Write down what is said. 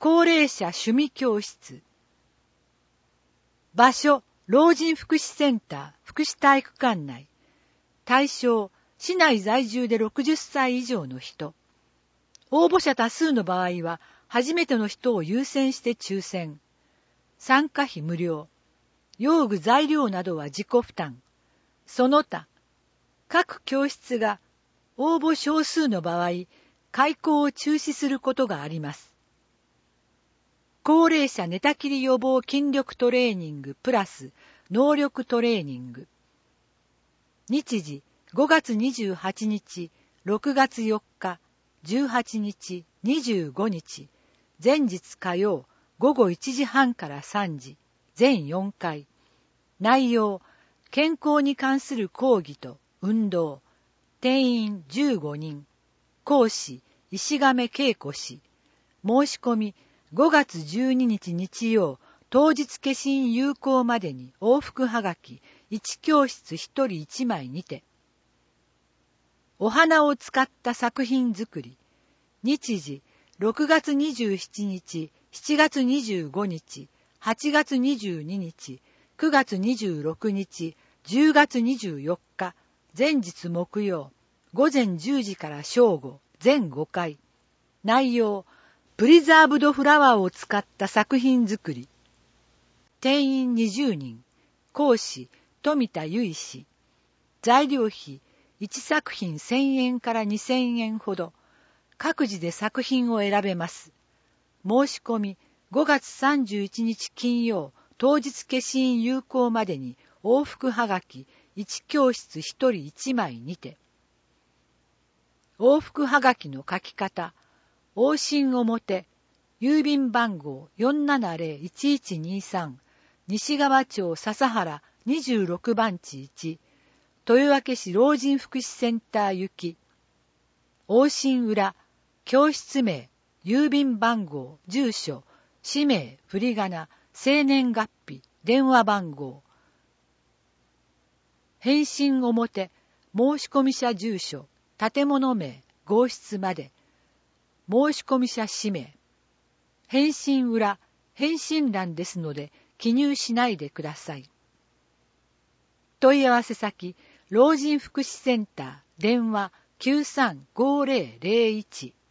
高齢者趣味教室。場所、老人福祉センター、福祉体育館内。対象、市内在住で60歳以上の人。応募者多数の場合は、初めての人を優先して抽選。参加費無料。用具材料などは自己負担。その他、各教室が応募少数の場合、開講を中止することがあります。高齢者寝たきり予防筋力トレーニングプラス能力トレーニング。日時5月28日、6月4日、18日、25日、前日火曜、午後1時半から3時、全4回。内容、健康に関する講義と運動。定員15人。講師、石亀恵子氏。申し込み、5月12日日曜、当日消印有効までに往復はがき、1教室1人1枚にて。お花を使った作品作り。日時、6月27日、7月25日、8月22日、9月26日、10月24日、前日木曜、午前10時から正午、全5回。内容、プリザーブドフラワーを使った作品作り。定員20人。講師、富田由衣氏。材料費、1作品1000円から2000円ほど。各自で作品を選べます。申し込み、5月31日金曜、当日消印有効までに往復はがき、1教室1人1枚にて。往復はがきの書き方。往診表、郵便番号 470-1123、西川町笹原26番地1、豊明市老人福祉センター行き。往診裏、教室名、郵便番号、住所、氏名、振り仮名、生年月日、電話番号。返信表、申込者住所、建物名、号室まで。申込者氏名。返信裏、返信欄ですので記入しないでください。問い合わせ先、老人福祉センター、電話 935001